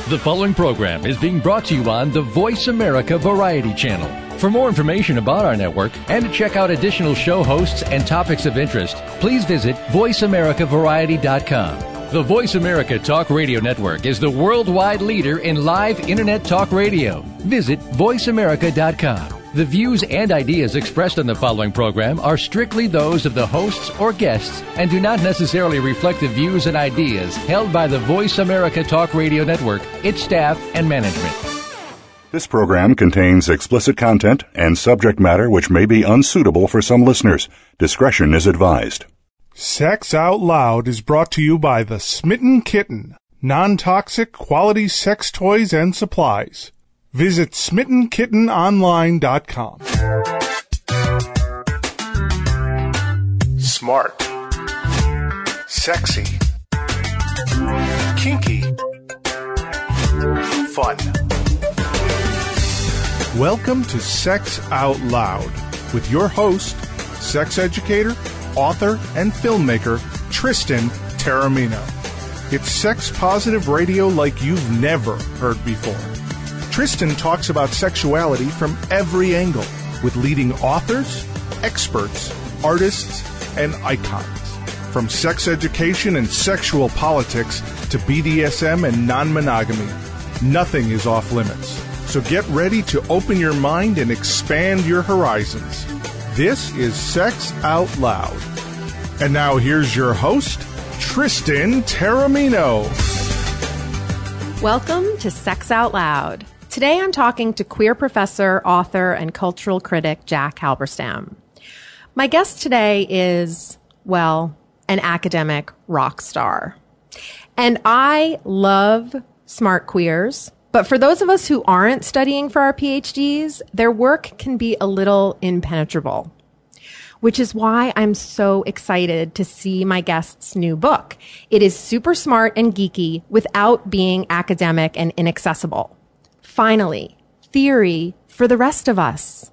The following program is being brought to you on the Voice America Variety Channel. For more information about our network and to check out additional show hosts and topics of interest, please visit voiceamericavariety.com. The Voice America Talk Radio Network is the worldwide leader in live Internet talk radio. Visit voiceamerica.com. The views and ideas expressed on the following program are strictly those of the hosts or guests and do not necessarily reflect the views and ideas held by the Voice America Talk Radio Network, its staff, and management. This program contains explicit content and subject matter which may be unsuitable for some listeners. Discretion is advised. Sex Out Loud is brought to you by the Smitten Kitten, non-toxic quality sex toys and supplies. Visit SmittenKittenOnline.com. Smart, sexy, kinky, fun. Welcome to Sex Out Loud with your host, sex educator, author, and filmmaker, Tristan Taormino. It's sex-positive radio like you've never heard before. Tristan talks about sexuality from every angle with leading authors, experts, artists, and icons. From sex education and sexual politics to BDSM and non-monogamy, nothing is off limits. So get ready to open your mind and expand your horizons. This is Sex Out Loud. And now here's your host, Tristan Taormino. Welcome to Sex Out Loud. Today I'm talking to queer professor, author, and cultural critic Jack Halberstam. My guest today is, well, an academic rock star. And I love smart queers, but for those of us who aren't studying for our PhDs, their work can be a little impenetrable, which is why I'm so excited to see my guest's new book. It is super smart and geeky without being academic and inaccessible. Finally, theory for the rest of us.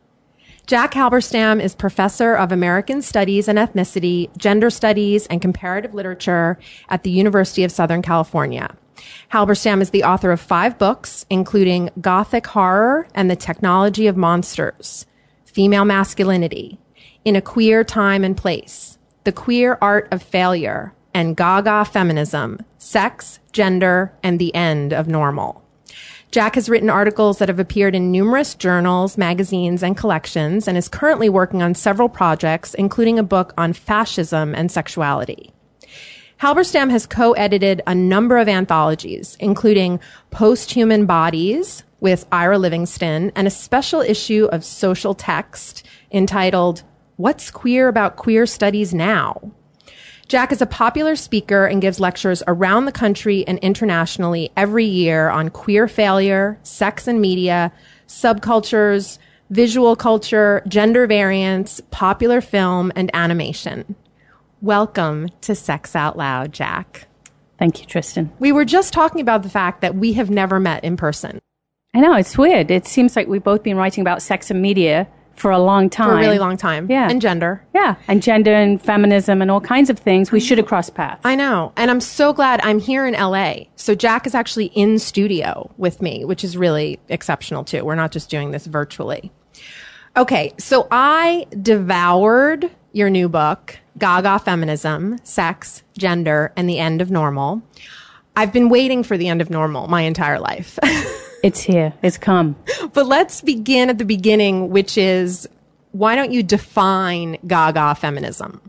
Jack Halberstam is professor of American Studies and Ethnicity, Gender Studies, and Comparative Literature at the University of Southern California. Halberstam is the author of 5 books, including Gothic Horror and the Technology of Monsters, Female Masculinity, In a Queer Time and Place, The Queer Art of Failure, and Gaga Feminism, Sex, Gender, and the End of Normal. Jack has written articles that have appeared in numerous journals, magazines, and collections, and is currently working on several projects, including a book on fascism and sexuality. Halberstam has co-edited a number of anthologies, including Post-Human Bodies with Ira Livingston and a special issue of Social Text entitled What's Queer About Queer Studies Now? Jack is a popular speaker and gives lectures around the country and internationally every year on queer failure, sex and media, subcultures, visual culture, gender variance, popular film, and animation. Welcome to Sex Out Loud, Jack. Thank you, Tristan. We were just talking about the fact that we have never met in person. I know, it's weird. It seems like we've both been writing about sex and media for a long time. For a really long time. Yeah. And gender. Yeah. And gender and feminism and all kinds of things. We should have crossed paths. I know. And I'm so glad I'm here in LA. So Jack is actually in studio with me, which is really exceptional too. We're not just doing this virtually. Okay. So I devoured your new book, Gaga Feminism, Sex, Gender, and the End of Normal. I've been waiting for the end of normal my entire life. It's here. It's come. But let's begin at the beginning, which is, why don't you define Gaga feminism?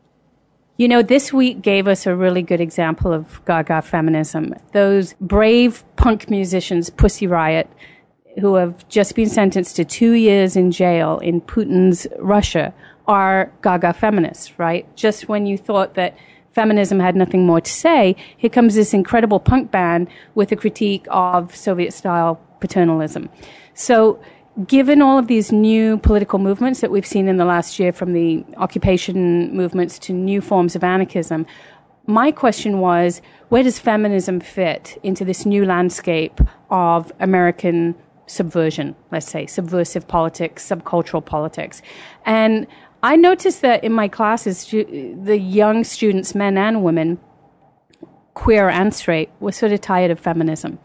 You know, this week gave us a really good example of Gaga feminism. Those brave punk musicians, Pussy Riot, who have just been sentenced to 2 years in jail in Putin's Russia, are Gaga feminists, right? Just when you thought that feminism had nothing more to say, here comes this incredible punk band with a critique of Soviet-style paternalism. So given all of these new political movements that we've seen in the last year, from the occupation movements to new forms of anarchism, my question was, where does feminism fit into this new landscape of American subversion, let's say, subversive politics, subcultural politics? And I noticed that in my classes, the young students, men and women, queer and straight, were sort of tired of feminism.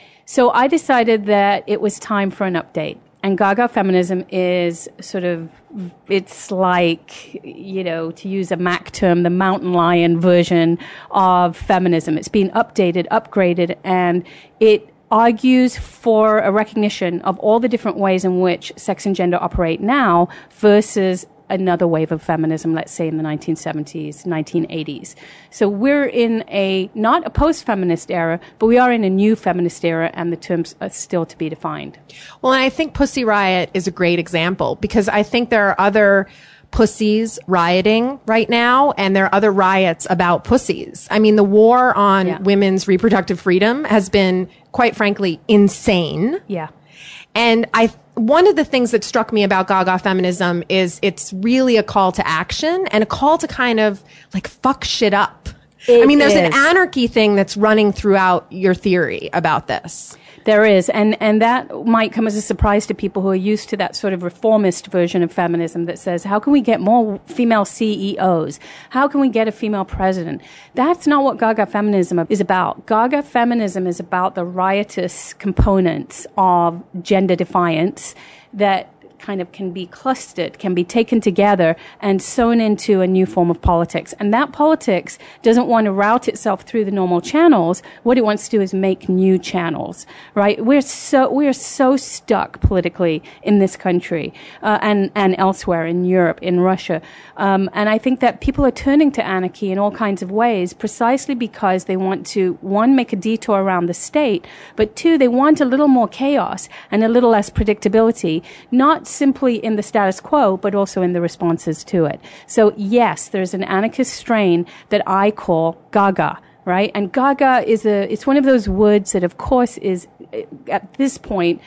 So I decided that it was time for an update. And Gaga feminism is sort of, it's like, you know, to use a Mac term, the mountain lion version of feminism. It's been updated, upgraded, and it argues for a recognition of all the different ways in which sex and gender operate now versus another wave of feminism, let's say in the 1970s, 1980s. So we're in not a post-feminist era, but we are in a new feminist era, and the terms are still to be defined. Well, and I think Pussy Riot is a great example, because I think there are other pussies rioting right now, and there are other riots about pussies. I mean, the war on women's reproductive freedom has been, quite frankly, insane. Yeah. And one of the things that struck me about Gaga feminism is it's really a call to action and a call to kind of like fuck shit up. There's an anarchy thing that's running throughout your theory about this. There is, and that might come as a surprise to people who are used to that sort of reformist version of feminism that says, how can we get more female CEOs? How can we get a female president? That's not what Gaga feminism is about. Gaga feminism is about the riotous components of gender defiance that kind of can be clustered, can be taken together and sewn into a new form of politics. And that politics doesn't want to route itself through the normal channels. What it wants to do is make new channels, right? We're so stuck politically in this country, and elsewhere in Europe, in Russia. And I think that people are turning to anarchy in all kinds of ways precisely because they want to, one, make a detour around the state, but two, they want a little more chaos and a little less predictability, not simply in the status quo, but also in the responses to it. So yes, there's an anarchist strain that I call Gaga, right? And Gaga it's one of those words that of course is at this point,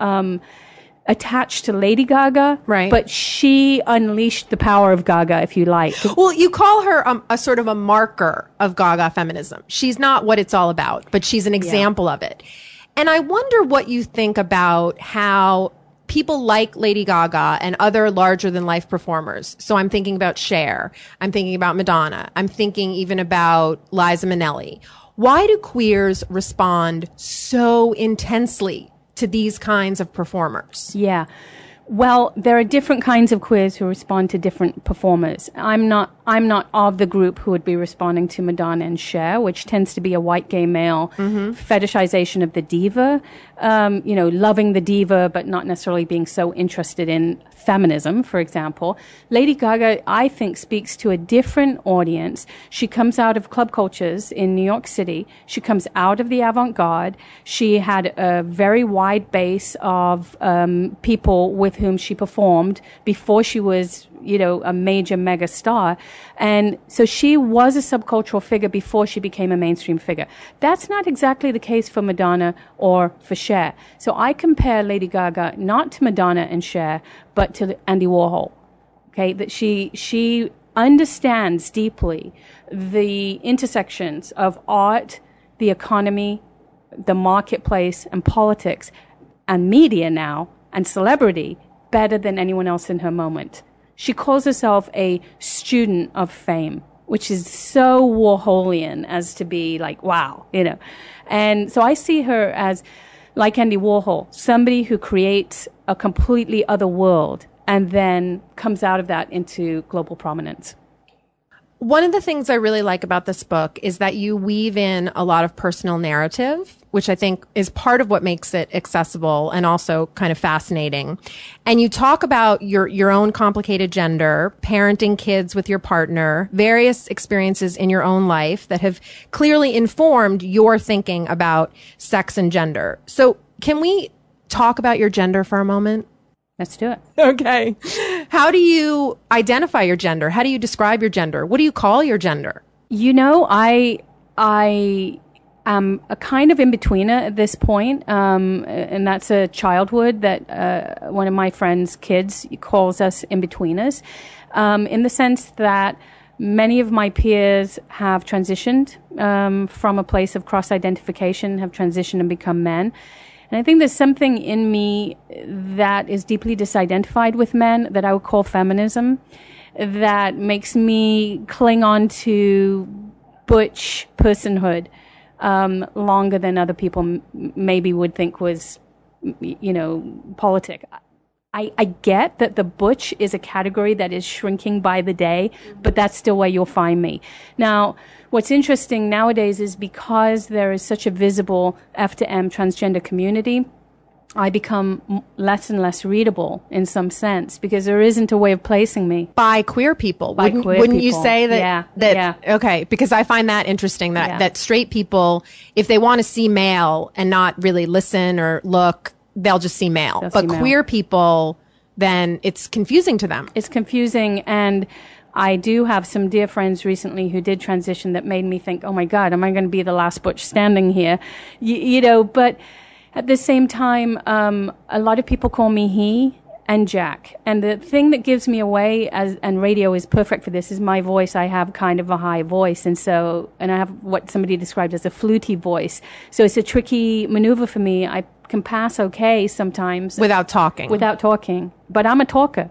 attached to Lady Gaga, right? But she unleashed the power of Gaga, if you like. Well, you call her a sort of a marker of Gaga feminism. She's not what it's all about, but she's an example of it. And I wonder what you think about how people like Lady Gaga and other larger-than-life performers. So I'm thinking about Cher. I'm thinking about Madonna. I'm thinking even about Liza Minnelli. Why do queers respond so intensely to these kinds of performers? Yeah. Well, there are different kinds of queers who respond to different performers. I'm not of the group who would be responding to Madonna and Cher, which tends to be a white gay male fetishization of the diva, loving the diva, but not necessarily being so interested in feminism, for example. Lady Gaga, I think, speaks to a different audience. She comes out of club cultures in New York City. She comes out of the avant-garde. She had a very wide base of people with whom she performed before she was, a major mega star. And so she was a subcultural figure before she became a mainstream figure. That's not exactly the case for Madonna or for Cher. So I compare Lady Gaga not to Madonna and Cher, but to Andy Warhol. Okay, that she understands deeply the intersections of art, the economy, the marketplace, and politics, and media now, and celebrity better than anyone else in her moment. She calls herself a student of fame, which is so Warholian as to be like, wow, And so I see her as, like Andy Warhol, somebody who creates a completely other world and then comes out of that into global prominence. One of the things I really like about this book is that you weave in a lot of personal narrative, which I think is part of what makes it accessible and also kind of fascinating. And you talk about your own complicated gender, parenting kids with your partner, various experiences in your own life that have clearly informed your thinking about sex and gender. So can we talk about your gender for a moment? Let's do it. Okay. How do you identify your gender? How do you describe your gender? What do you call your gender? I am a kind of in-betweener at this point, and that's a childhood that one of my friend's kids calls us in-betweeners, in the sense that many of my peers have transitioned from a place of cross-identification, have transitioned and become men. And I think there's something in me that is deeply disidentified with men that I would call feminism, that makes me cling on to butch personhood longer than other people maybe would think was, politic. I get that the butch is a category that is shrinking by the day, but that's still where you'll find me. Now, what's interesting nowadays is because there is such a visible F to M transgender community, I become less and less readable in some sense because there isn't a way of placing me. By queer people. Wouldn't you say that? Yeah. Okay. Because I find that interesting that straight people, if they want to see male and not really listen or look, they'll just see male. But queer people, then it's confusing to them. It's confusing. And I do have some dear friends recently who did transition that made me think, oh my God, am I going to be the last butch standing here? But at the same time, a lot of people call me he and Jack. And the thing that gives me away, and radio is perfect for this, is my voice. I have kind of a high voice. And I have what somebody described as a fluty voice. So it's a tricky maneuver for me. I can pass okay sometimes. Without talking. But I'm a talker.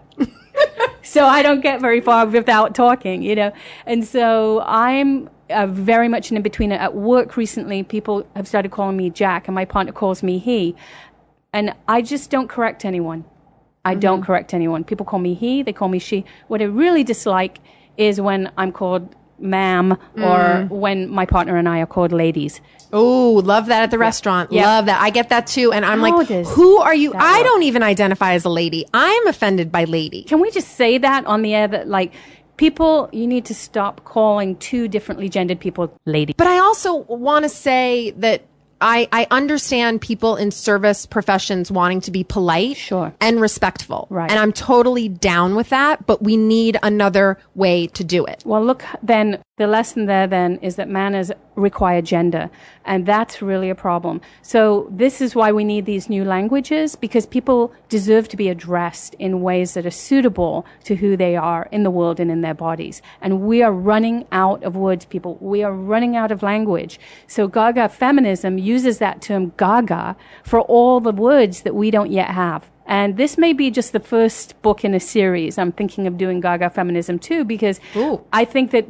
So I don't get very far without talking, And so I'm very much an in-betweener. At work recently, people have started calling me Jack, and my partner calls me he. And I just don't correct anyone. I don't correct anyone. People call me he, they call me she. What I really dislike is when I'm called ma'am or when my partner and I are called ladies. Oh, love that at the restaurant. Yeah. Love that. I get that too. And I'm who are you? I don't even identify as a lady. I'm offended by lady. Can we just say that on the air that people, you need to stop calling two differently gendered people lady. But I also want to say that I understand people in service professions wanting to be polite and respectful. Right. And I'm totally down with that, but we need another way to do it. Well, look, then the lesson there then is that manners require gender, and that's really a problem. So this is why we need these new languages, because people deserve to be addressed in ways that are suitable to who they are in the world and in their bodies. And we are running out of words, people. We are running out of language. So Gaga feminism uses that term Gaga for all the words that we don't yet have. And this may be just the first book in a series. I'm thinking of doing Gaga feminism too, because I think that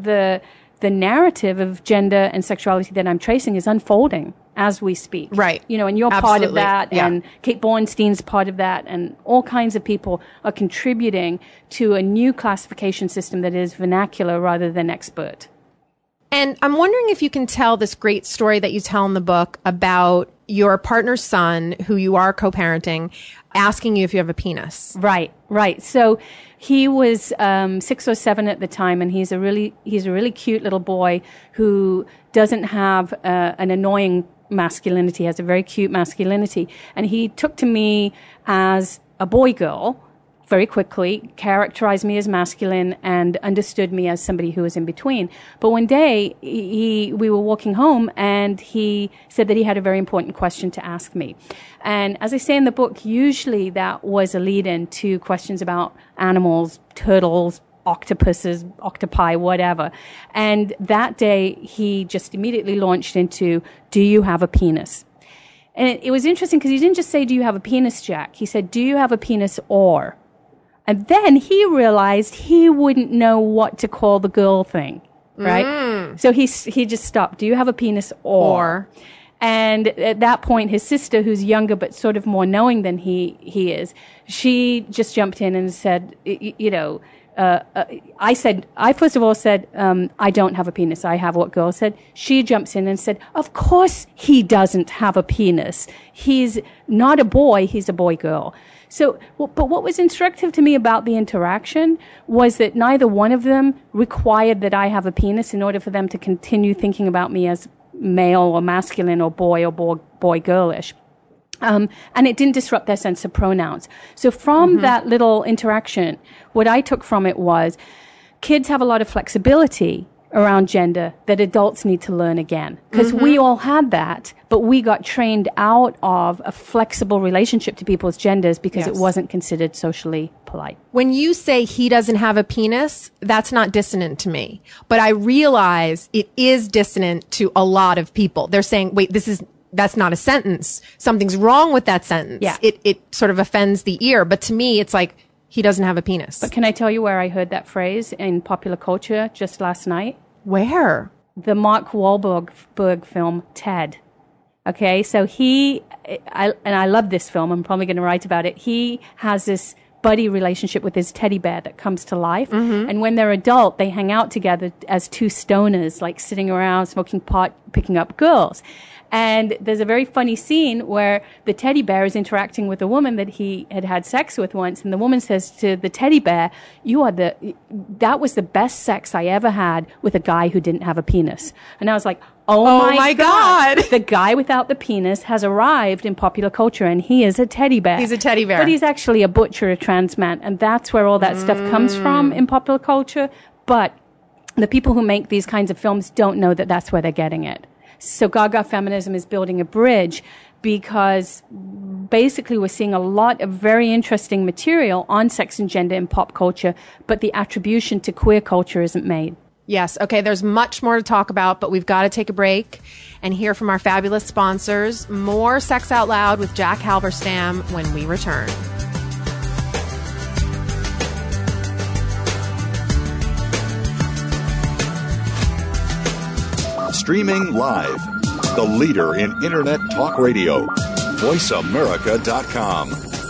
the narrative of gender and sexuality that I'm tracing is unfolding as we speak. Right. And you're part of that, and Kate Bornstein's part of that, and all kinds of people are contributing to a new classification system that is vernacular rather than expert. And I'm wondering if you can tell this great story that you tell in the book about your partner's son, who you are co-parenting, asking you if you have a penis. Right. So he was 6 or 7 at the time, and he's a really cute little boy who doesn't have an annoying masculinity, has a very cute masculinity. And he took to me as a boy girl very quickly, characterized me as masculine, and understood me as somebody who was in between. But one day, we were walking home, and he said that he had a very important question to ask me. And as I say in the book, usually that was a lead-in to questions about animals, turtles, octopuses, octopi, whatever. And that day, he just immediately launched into, do you have a penis? And it was interesting because he didn't just say, do you have a penis, Jack? He said, do you have a penis or? And then he realized he wouldn't know what to call the girl thing, right? So he just stopped. Do you have a penis or? And at that point, his sister, who's younger but sort of more knowing than he is, she just jumped in and said, I first of all said, I don't have a penis. I have what girls said. She jumps in and said, of course he doesn't have a penis. He's not a boy. He's a boy girl. So, but what was instructive to me about the interaction was that neither one of them required that I have a penis in order for them to continue thinking about me as male or masculine or boy girlish. And it didn't disrupt their sense of pronouns. So from that little interaction, what I took from it was kids have a lot of flexibility around gender that adults need to learn again. Because we all had that, but we got trained out of a flexible relationship to people's genders because it wasn't considered socially polite. When you say he doesn't have a penis, that's not dissonant to me. But I realize it is dissonant to a lot of people. They're saying, wait, that's not a sentence. Something's wrong with that sentence. Yeah. It sort of offends the ear. But to me, it's like, he doesn't have a penis. But can I tell you where I heard that phrase in popular culture just last night? Where? the Mark Wahlberg film, Ted. Okay, so I love this film. I'm probably going to write about it. He has this buddy relationship with his teddy bear that comes to life. Mm-hmm. And when they're adult, they hang out together as two stoners, like sitting around, smoking pot, picking up girls. And there's a very funny scene where the teddy bear is interacting with a woman that he had sex with once. And the woman says to the teddy bear, that was the best sex I ever had with a guy who didn't have a penis. And I was like, oh my God. The guy without the penis has arrived in popular culture, and he is a teddy bear. He's a teddy bear. But he's actually a butcher, a trans man. And that's where all that stuff comes from in popular culture. But the people who make these kinds of films don't know that that's where they're getting it. So Gaga Feminism is building a bridge because basically we're seeing a lot of very interesting material on sex and gender in pop culture, but the attribution to queer culture isn't made. Yes. Okay. There's much more to talk about, but we've got to take a break and hear from our fabulous sponsors. More Sex Out Loud with Jack Halberstam when we return. Streaming live, the leader in Internet talk radio, VoiceAmerica.com.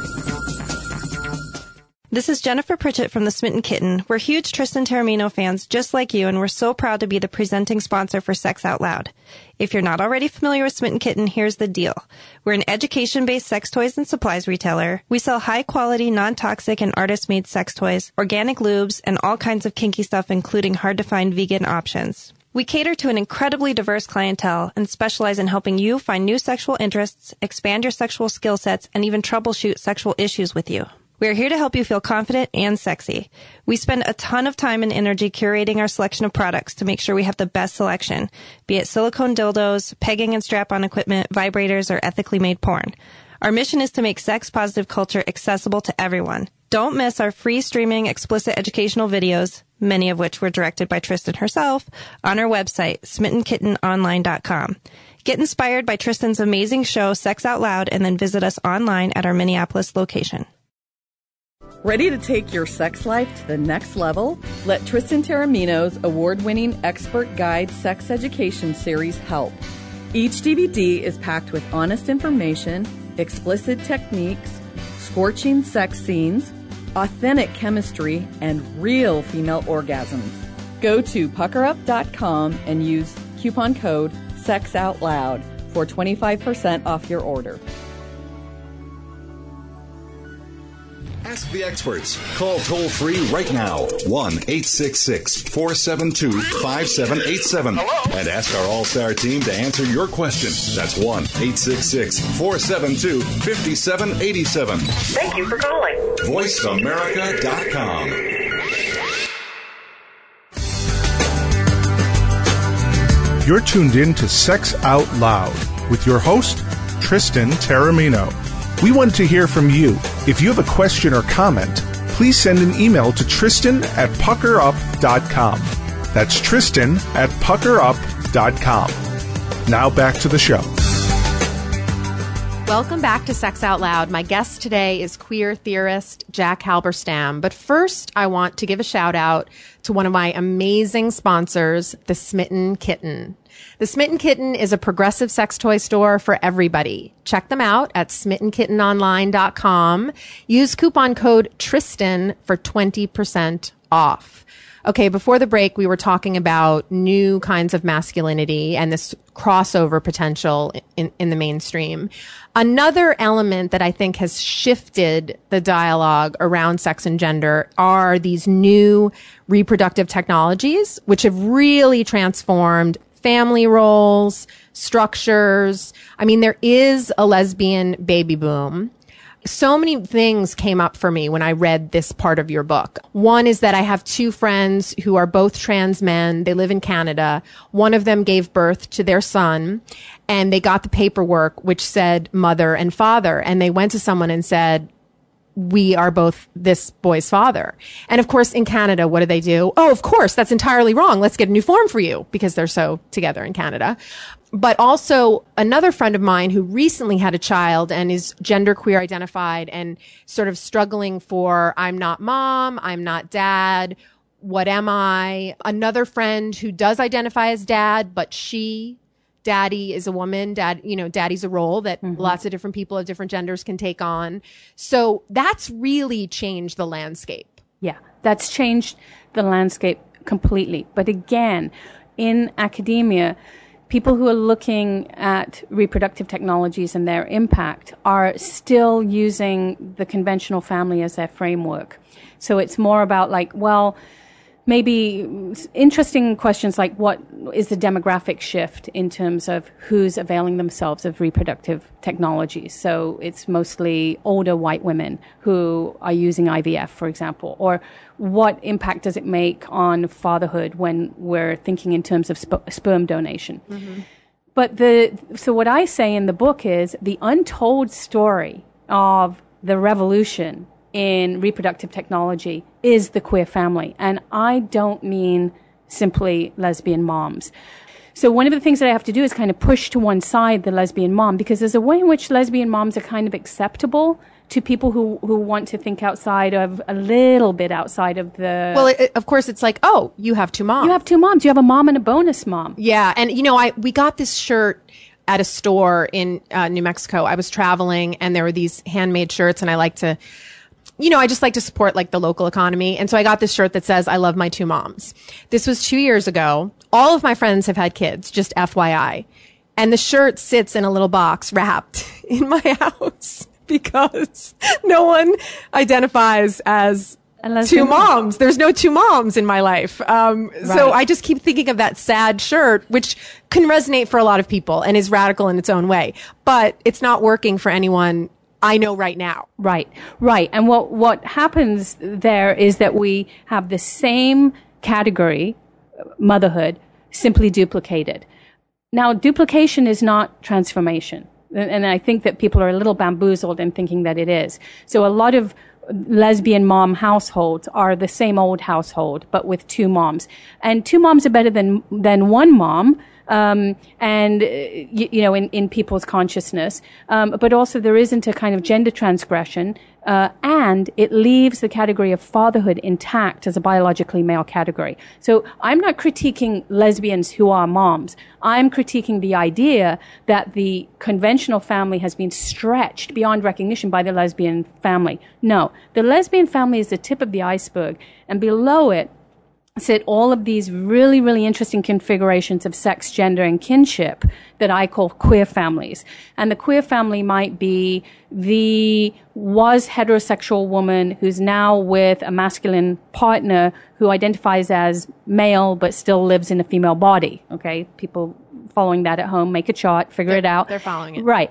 This is Jennifer Pritchett from The Smitten Kitten. We're huge Tristan Taormino fans just like you, and we're so proud to be the presenting sponsor for Sex Out Loud. If you're not already familiar with Smitten Kitten, here's the deal. We're an education-based sex toys and supplies retailer. We sell high-quality, non-toxic, and artist-made sex toys, organic lubes, and all kinds of kinky stuff, including hard-to-find vegan options. We cater to an incredibly diverse clientele and specialize in helping you find new sexual interests, expand your sexual skill sets, and even troubleshoot sexual issues with you. We are here to help you feel confident and sexy. We spend a ton of time and energy curating our selection of products to make sure we have the best selection, be it silicone dildos, pegging and strap-on equipment, vibrators, or ethically made porn. Our mission is to make sex-positive culture accessible to everyone. Don't miss our free streaming explicit educational videos, many of which were directed by Tristan herself, on our website, smittenkittenonline.com. Get inspired by Tristan's amazing show, Sex Out Loud, and then visit us online at our Minneapolis location. Ready to take your sex life to the next level? Let Tristan Taormino's award-winning expert guide sex education series help. Each DVD is packed with honest information, explicit techniques, scorching sex scenes, authentic chemistry, and real female orgasms. Go to puckerup.com and use coupon code SEXOUTLOUD for 25% off your order. Ask the experts. Call toll-free right now, 1-866-472-5787. And ask our All-Star team to answer your question. That's 1-866-472-5787. Thank you for calling. VoiceAmerica.com. You're tuned in to Sex Out Loud with your host, Tristan Taormino. We want to hear from you. If you have a question or comment, please send an email to Tristan@puckerup.com. That's Tristan@puckerup.com. Now back to the show. Welcome back to Sex Out Loud. My guest today is queer theorist Jack Halberstam. But first, I want to give a shout out to one of my amazing sponsors, The Smitten Kitten. The Smitten Kitten is a progressive sex toy store for everybody. Check them out at smittenkittenonline.com. Use coupon code Tristan for 20% off. Okay, before the break, we were talking about new kinds of masculinity and this crossover potential in the mainstream. Another element that I think has shifted the dialogue around sex and gender are these new reproductive technologies, which have really transformed family roles, structures. I mean, there is a lesbian baby boom. So many things came up for me when I read this part of your book. One is that I have two friends who are both trans men. They live in Canada. One of them gave birth to their son, and they got the paperwork which said mother and father. And they went to someone and said, we are both this boy's father. And of course, in Canada, what do? Oh, of course, that's entirely wrong. Let's get a new form for you, because they're so together in Canada. But also another friend of mine who recently had a child and is genderqueer identified and sort of struggling for, I'm not mom, I'm not dad. what am I? Another friend who does identify as dad, but daddy is a woman, daddy's a role that lots of different people of different genders can take on. So that's really changed the landscape. Yeah, that's changed the landscape completely. But again, in academia, people who are looking at reproductive technologies and their impact are still using the conventional family as their framework. So it's more about maybe interesting questions like what is the demographic shift in terms of who's availing themselves of reproductive technologies. So it's mostly older white women who are using IVF, for example, or what impact does it make on fatherhood when we're thinking in terms of sperm donation. But so what I say in the book is the untold story of the revolution in reproductive technology is the queer family. And I don't mean simply lesbian moms. So one of the things that I have to do is kind of push to one side the lesbian mom, because there's a way in which lesbian moms are kind of acceptable to people who want to think a little bit outside of the... Well, of course, it's like, oh, you have two moms. You have two moms. You have a mom and a bonus mom. Yeah. And, we got this shirt at a store in New Mexico. I was traveling and there were these handmade shirts, and I just like to support the local economy. And so I got this shirt that says, I love my two moms. This was 2 years ago. All of my friends have had kids, just FYI. And the shirt sits in a little box wrapped in my house because no one identifies as two moms. There's no two moms in my life. So I just keep thinking of that sad shirt, which can resonate for a lot of people and is radical in its own way. But it's not working for anyone I know right now. Right. And what happens there is that we have the same category, motherhood, simply duplicated. Now, duplication is not transformation. And I think that people are a little bamboozled in thinking that it is. So a lot of lesbian mom households are the same old household, but with two moms. And two moms are better than one mom. In people's consciousness. But also there isn't a kind of gender transgression, and it leaves the category of fatherhood intact as a biologically male category. So I'm not critiquing lesbians who are moms. I'm critiquing the idea that the conventional family has been stretched beyond recognition by the lesbian family. No, the lesbian family is the tip of the iceberg, and below it sit all of these really, really interesting configurations of sex, gender, and kinship that I call queer families. And the queer family might be the heterosexual woman who's now with a masculine partner who identifies as male but still lives in a female body. Okay? People following that at home, make a chart, figure it out. They're following it. Right.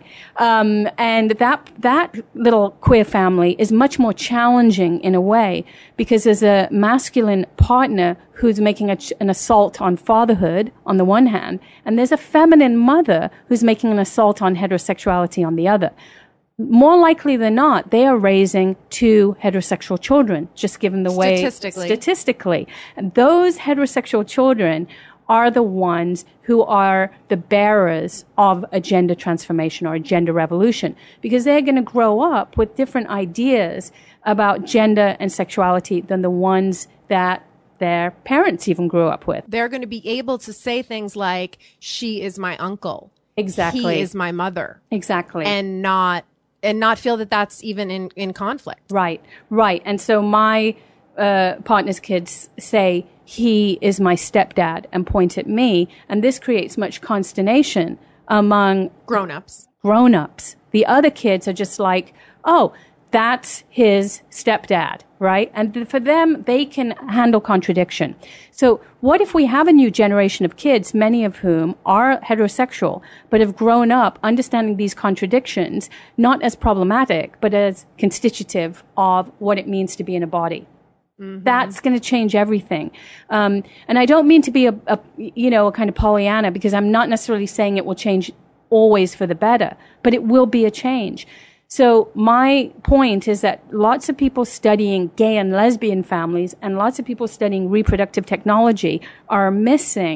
And that little queer family is much more challenging in a way because there's a masculine partner who's making an assault on fatherhood on the one hand, and there's a feminine mother who's making an assault on heterosexuality on the other. More likely than not, they are raising two heterosexual children, just given the way... Statistically. And those heterosexual children are the ones who are the bearers of a gender transformation or a gender revolution, because they're going to grow up with different ideas about gender and sexuality than the ones that their parents even grew up with. They're going to be able to say things like, she is my uncle. Exactly. He is my mother. Exactly. And not feel that that's even in conflict. Right. And so my partner's kids say, he is my stepdad, and point at me. And this creates much consternation among grown-ups. The other kids are just like, oh, that's his stepdad, right? And for them, they can handle contradiction. So what if we have a new generation of kids, many of whom are heterosexual, but have grown up understanding these contradictions, not as problematic, but as constitutive of what it means to be in a body? Mm-hmm. That's going to change everything. And I don't mean to be a kind of Pollyanna, because I'm not necessarily saying it will change always for the better, but it will be a change. So my point is that lots of people studying gay and lesbian families and lots of people studying reproductive technology are missing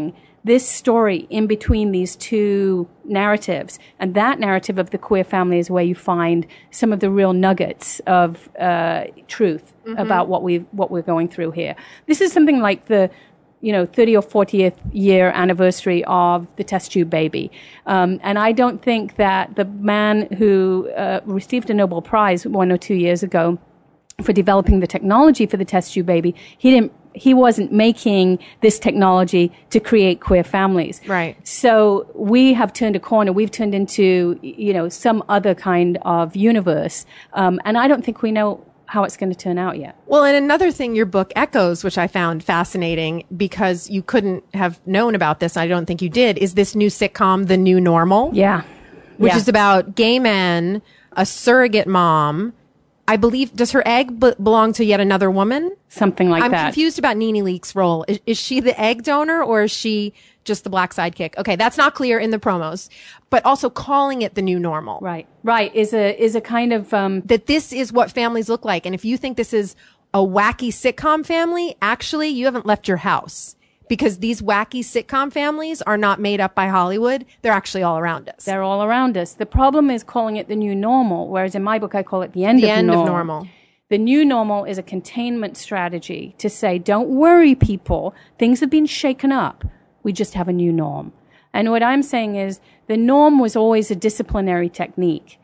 this story in between these two narratives. And that narrative of the queer family is where you find some of the real nuggets of truth about what we're going through here. This is something like the 30 or 40th year anniversary of the test tube baby. And I don't think that the man who received a Nobel Prize 1 or 2 years ago for developing the technology for the test tube baby, he wasn't making this technology to create queer families. Right. So we have turned a corner. We've turned into, some other kind of universe. And I don't think we know how it's going to turn out yet. Well, and another thing your book echoes, which I found fascinating because you couldn't have known about this, I don't think you did, is this new sitcom, The New Normal. Yeah. Which is about gay men, a surrogate mom. I believe, does her egg belong to yet another woman? Something like that. I'm confused about Nene Leakes' role. Is she the egg donor or is she just the black sidekick? Okay, that's not clear in the promos. But also calling it the new normal. Right. Is a kind of that this is what families look like. And if you think this is a wacky sitcom family, actually you haven't left your house. Because these wacky sitcom families are not made up by Hollywood. They're actually all around us. They're all around us. The problem is calling it the new normal, whereas in my book I call it the end of normal. The new normal is a containment strategy to say, don't worry, people. Things have been shaken up. We just have a new norm. And what I'm saying is the norm was always a disciplinary technique.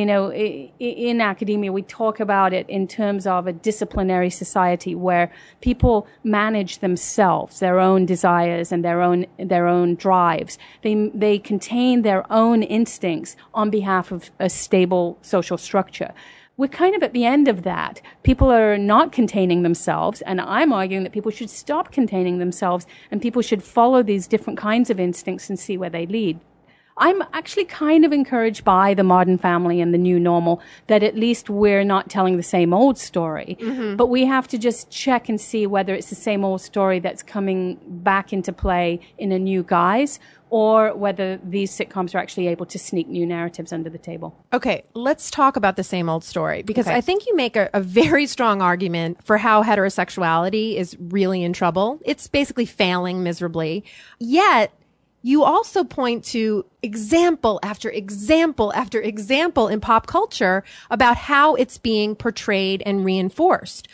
In academia, we talk about it in terms of a disciplinary society where people manage themselves, their own desires and their own drives. They contain their own instincts on behalf of a stable social structure. We're kind of at the end of that. People are not containing themselves, and I'm arguing that people should stop containing themselves and people should follow these different kinds of instincts and see where they lead. I'm actually kind of encouraged by the modern family and the new normal that at least we're not telling the same old story. Mm-hmm. But we have to just check and see whether it's the same old story that's coming back into play in a new guise or whether these sitcoms are actually able to sneak new narratives under the table. Okay, let's talk about the same old story because I think you make a very strong argument for how heterosexuality is really in trouble. It's basically failing miserably. Yet, you also point to example after example after example in pop culture about how it's being portrayed and reinforced.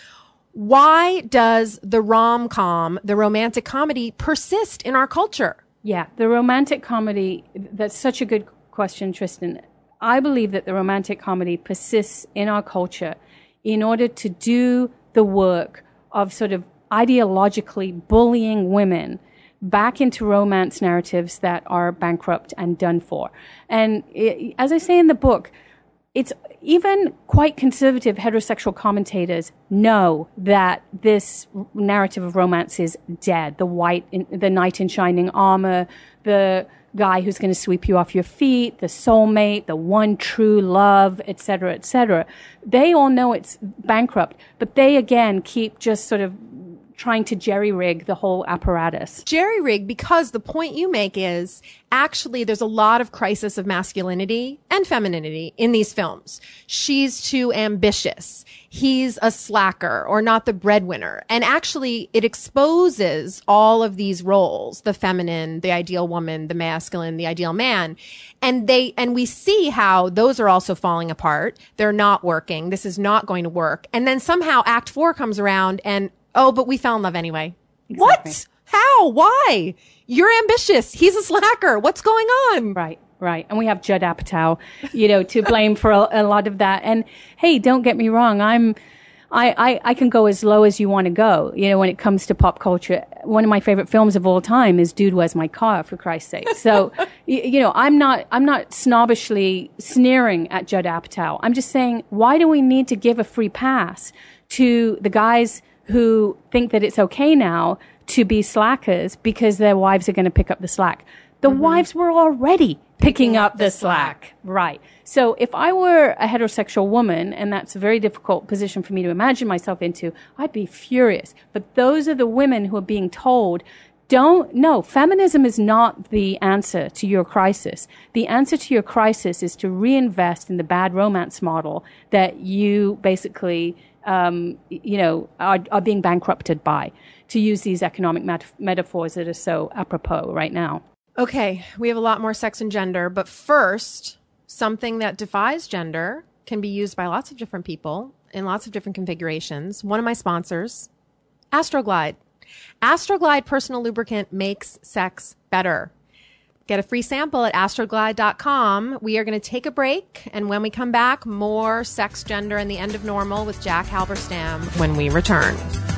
Why does the rom-com, the romantic comedy, persist in our culture? Yeah, the romantic comedy, that's such a good question, Tristan. I believe that the romantic comedy persists in our culture in order to do the work of sort of ideologically bullying women back into romance narratives that are bankrupt and done for. And as I say in the book, it's even quite conservative heterosexual commentators know that this narrative of romance is dead. The knight in shining armor, the guy who's going to sweep you off your feet, the soulmate, the one true love, et cetera, et cetera. They all know it's bankrupt, but they again keep just sort of trying to jerry-rig the whole apparatus. Jerry-rig because the point you make is actually there's a lot of crisis of masculinity and femininity in these films. She's too ambitious. He's a slacker or not the breadwinner. And actually it exposes all of these roles, the feminine, the ideal woman, the masculine, the ideal man. And we see how those are also falling apart. They're not working. This is not going to work. And then somehow Act 4 comes around and oh, but we fell in love anyway. Exactly. What? How? Why? You're ambitious. He's a slacker. What's going on? Right. And we have Judd Apatow, to blame for a lot of that. And hey, don't get me wrong. I can go as low as you want to go, when it comes to pop culture. One of my favorite films of all time is Dude, Where's My Car, for Christ's sake. So, I'm not snobbishly sneering at Judd Apatow. I'm just saying, why do we need to give a free pass to the guys who think that it's okay now to be slackers because their wives are going to pick up the slack? The wives were already picking up the slack. Right. So if I were a heterosexual woman, and that's a very difficult position for me to imagine myself into, I'd be furious. But those are the women who are being told, feminism is not the answer to your crisis. The answer to your crisis is to reinvest in the bad romance model that you basically are being bankrupted by, to use these economic metaphors that are so apropos right now. Okay, we have a lot more sex and gender, but first, something that defies gender can be used by lots of different people in lots of different configurations. One of my sponsors, Astroglide. Astroglide personal lubricant makes sex better. Get a free sample at astroglide.com. We are going to take a break, and when we come back, more sex, gender, and the end of normal with Jack Halberstam when we return.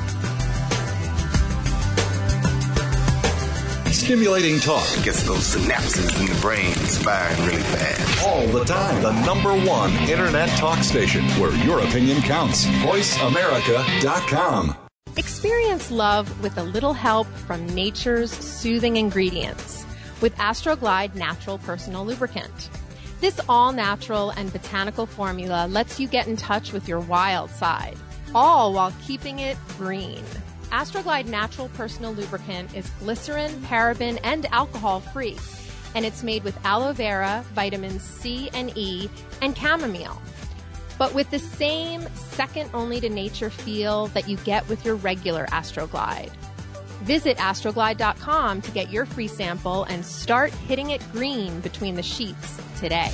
Stimulating talk gets those synapses in the brain firing really fast. All the time. The #1 internet talk station where your opinion counts. VoiceAmerica.com. Experience love with a little help from nature's soothing ingredients with Astroglide Natural Personal Lubricant. This all-natural and botanical formula lets you get in touch with your wild side, all while keeping it green. Astroglide Natural Personal Lubricant is glycerin, paraben, and alcohol-free, and it's made with aloe vera, vitamins C and E, and chamomile. But with the same second-only-to-nature feel that you get with your regular Astroglide. Visit astroglide.com to get your free sample and start hitting it green between the sheets today.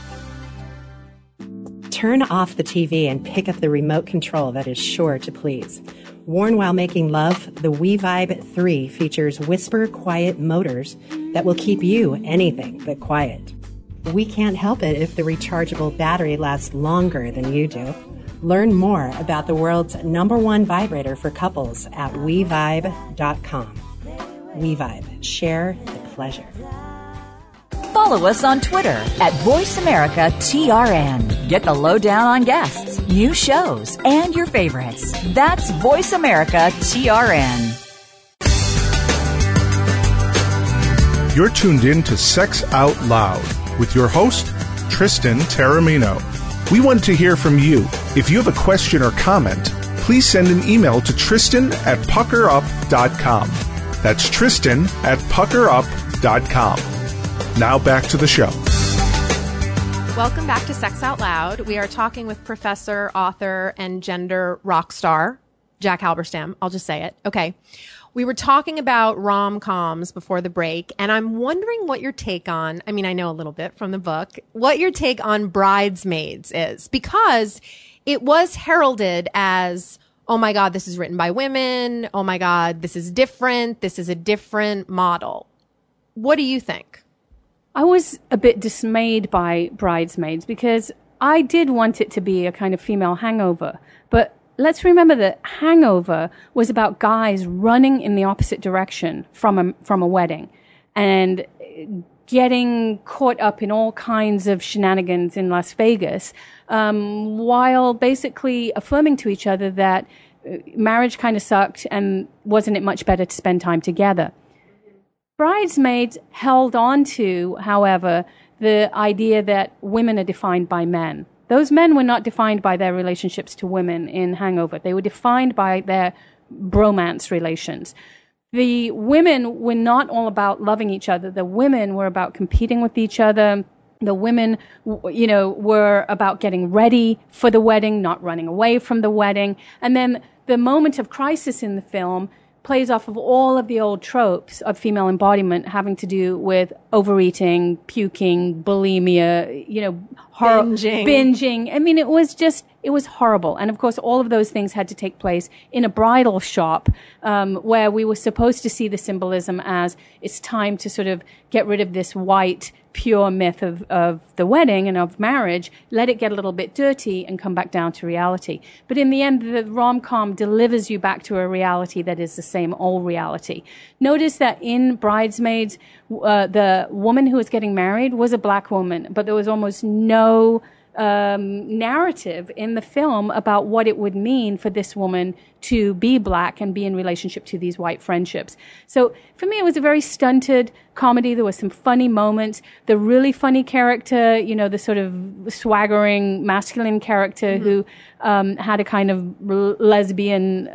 Turn off the TV and pick up the remote control that is sure to please. Worn while making love, the WeVibe 3 features whisper quiet motors that will keep you anything but quiet. We can't help it if the rechargeable battery lasts longer than you do. Learn more about the world's #1 vibrator for couples at WeVibe.com. WeVibe. Share the pleasure. Follow us on Twitter at VoiceAmericaTRN. Get the lowdown on guests, new shows, and your favorites. That's VoiceAmericaTRN. You're tuned in to Sex Out Loud with your host, Tristan Taormino. We want to hear from you. If you have a question or comment, please send an email to Tristan@puckerup.com. That's Tristan@puckerup.com. Now back to the show. Welcome back to Sex Out Loud. We are talking with professor, author, and gender rock star, Jack Halberstam. I'll just say it. Okay. We were talking about rom-coms before the break, and I'm wondering what your take on, I mean, I know a little bit from the book, what your take on Bridesmaids is, because it was heralded as, oh my God, this is written by women. Oh my God, this is different. This is a different model. What do you think? I was a bit dismayed by Bridesmaids because I did want it to be a kind of female Hangover, but let's remember that Hangover was about guys running in the opposite direction from a wedding and getting caught up in all kinds of shenanigans in Las Vegas, while basically affirming to each other that marriage kind of sucked and wasn't it much better to spend time together. Bridesmaids held on to, however, the idea that women are defined by men. Those men were not defined by their relationships to women in Hangover. They were defined by their bromance relations. The women were not all about loving each other. The women were about competing with each other. The women, were about getting ready for the wedding, not running away from the wedding. And then the moment of crisis in the film plays off of all of the old tropes of female embodiment having to do with overeating, puking, bulimia, binging. I mean, it was horrible. And of course, all of those things had to take place in a bridal shop, where we were supposed to see the symbolism as it's time to sort of get rid of this white, pure myth of the wedding and of marriage, let it get a little bit dirty and come back down to reality. But in the end, the rom-com delivers you back to a reality that is the same old reality. Notice that in Bridesmaids, the woman who was getting married was a black woman, but there was almost no narrative in the film about what it would mean for this woman to be black and be in relationship to these white friendships. So for me, it was a very stunted comedy. There were some funny moments. The really funny character, the sort of swaggering masculine character who had a kind of lesbian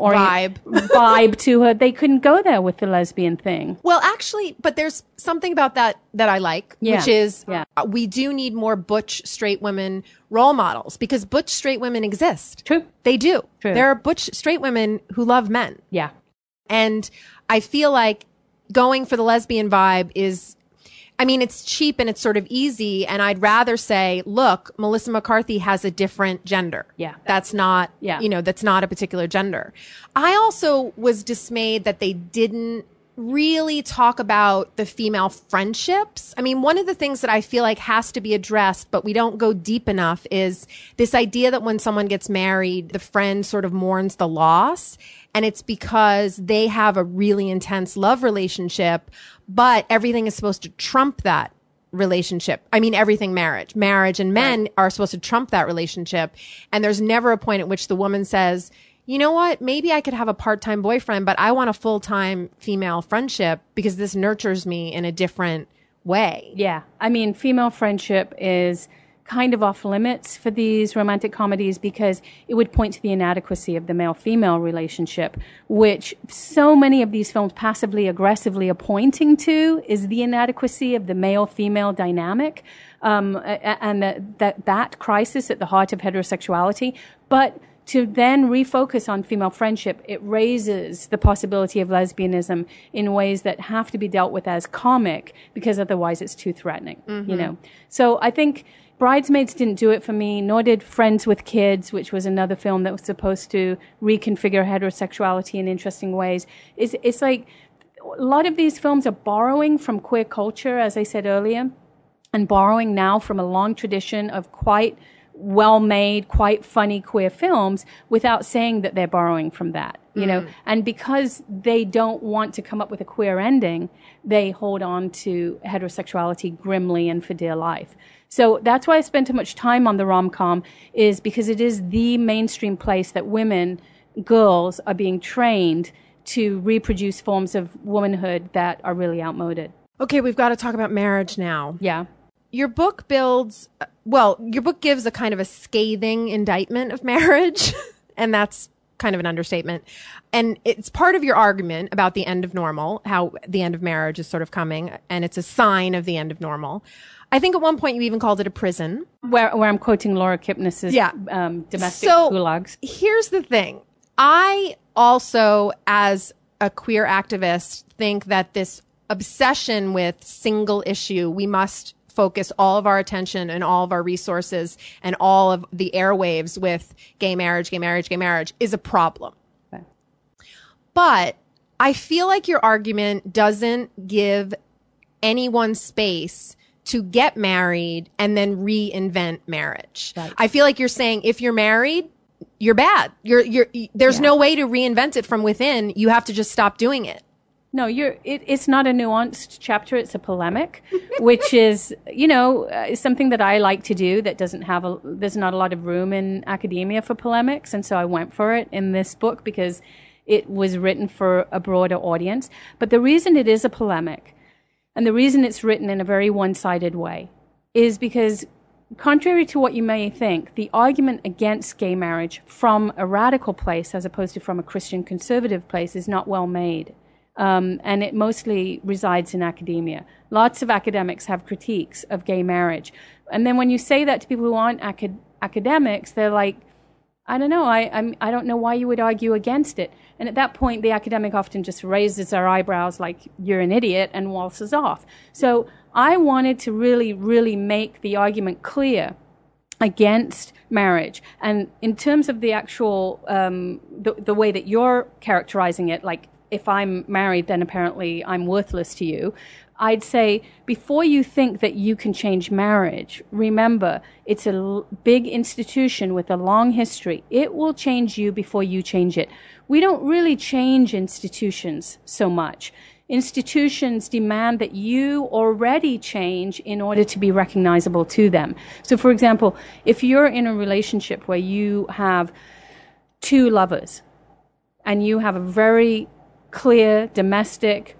vibe to her. They couldn't go there with the lesbian thing. Well, actually, but there's something about that I like, which is we do need more butch straight women role models, because butch straight women exist. True. They do. True. There are butch straight women who love men. Yeah. And I feel like going for the lesbian vibe is, I mean, it's cheap and it's sort of easy. And I'd rather say, look, Melissa McCarthy has a different gender. Yeah. That's not, that's not a particular gender. I also was dismayed that they didn't really talk about the female friendships. I mean, one of the things that I feel like has to be addressed, but we don't go deep enough, is this idea that when someone gets married, the friend sort of mourns the loss. And it's because they have a really intense love relationship, but everything is supposed to trump that relationship. I mean, everything marriage and men are supposed to trump that relationship. And there's never a point at which the woman says, you know what, maybe I could have a part-time boyfriend, but I want a full-time female friendship because this nurtures me in a different way. Yeah. I mean, female friendship is kind of off limits for these romantic comedies because it would point to the inadequacy of the male-female relationship, which so many of these films passively aggressively are pointing to is the inadequacy of the male-female dynamic, and that crisis at the heart of heterosexuality. But to then refocus on female friendship, it raises the possibility of lesbianism in ways that have to be dealt with as comic, because otherwise it's too threatening, you know. So I think Bridesmaids didn't do it for me, nor did Friends with Kids, which was another film that was supposed to reconfigure heterosexuality in interesting ways. It's like a lot of these films are borrowing from queer culture, as I said earlier, and borrowing now from a long tradition of quite well-made, quite funny queer films without saying that they're borrowing from that, you know. And because they don't want to come up with a queer ending, they hold on to heterosexuality grimly and for dear life. So that's why I spend so much time on the rom-com, is because it is the mainstream place that women, girls, are being trained to reproduce forms of womanhood that are really outmoded. Okay, we've got to talk about marriage now. Yeah. Your book gives a kind of a scathing indictment of marriage, and that's kind of an understatement. And it's part of your argument about the end of normal, how the end of marriage is sort of coming, and it's a sign of the end of normal. I think at one point you even called it a prison. Where I'm quoting Laura Kipnis's domestic gulags. Here's the thing. I also, as a queer activist, think that this obsession with single issue, we must focus all of our attention and all of our resources and all of the airwaves with gay marriage, is a problem. Okay. But I feel like your argument doesn't give anyone space to get married and then reinvent marriage. Right. I feel like you're saying if you're married, you're bad. There's no way to reinvent it from within. You have to just stop doing it. No, it's not a nuanced chapter. It's a polemic, which is, something that I like to do that there's not a lot of room in academia for polemics. And so I went for it in this book because it was written for a broader audience. But the reason it is a polemic and the reason it's written in a very one-sided way is because, contrary to what you may think, the argument against gay marriage from a radical place as opposed to from a Christian conservative place is not well made. And it mostly resides in academia. Lots of academics have critiques of gay marriage. And then when you say that to people who aren't academics, they're like, I don't know, I don't know why you would argue against it. And at that point, the academic often just raises their eyebrows like, you're an idiot, and waltzes off. So I wanted to really, really make the argument clear against marriage. And in terms of the actual, the way that you're characterizing it, like, if I'm married, then apparently I'm worthless to you. I'd say before you think that you can change marriage, remember it's a big institution with a long history. It will change you before you change it. We don't really change institutions so much. Institutions demand that you already change in order to be recognizable to them. So, for example, if you're in a relationship where you have two lovers and you have a very clear, domestic,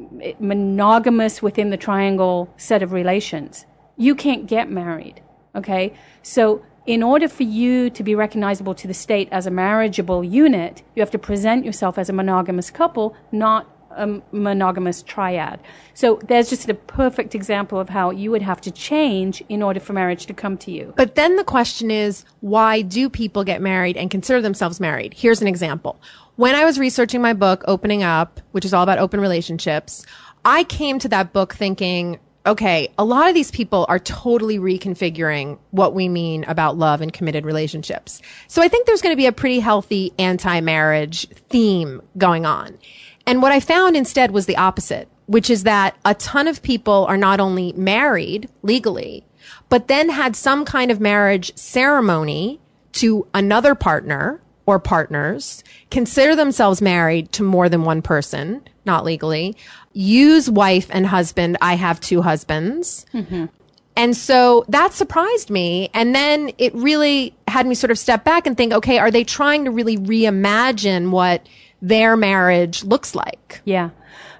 monogamous within the triangle set of relations, you can't get married, okay? So in order for you to be recognizable to the state as a marriageable unit, you have to present yourself as a monogamous couple, not a monogamous triad. So there's just a perfect example of how you would have to change in order for marriage to come to you. But then the question is, why do people get married and consider themselves married? Here's an example. When I was researching my book, Opening Up, which is all about open relationships, I came to that book thinking, okay, a lot of these people are totally reconfiguring what we mean about love and committed relationships. So I think there's going to be a pretty healthy anti-marriage theme going on. And what I found instead was the opposite, which is that a ton of people are not only married legally, but then had some kind of marriage ceremony to another partner or partners, consider themselves married to more than one person, not legally, use wife and husband. I have two husbands. Mm-hmm. And so that surprised me. And then it really had me sort of step back and think, okay, are they trying to really reimagine what their marriage looks like? Yeah.